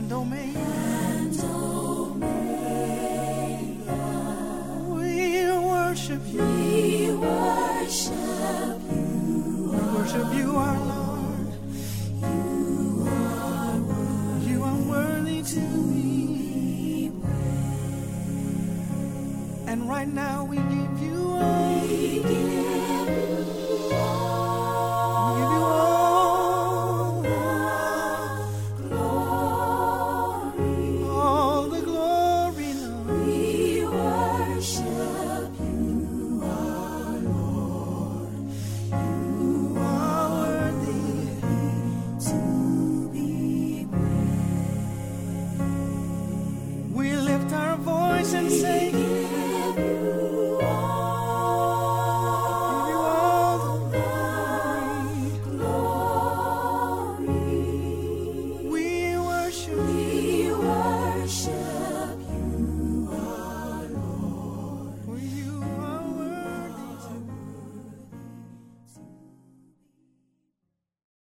and Omega. We worship you. We worship you. We worship you, our Lord. You are worthy to be praised. And right now we give you all.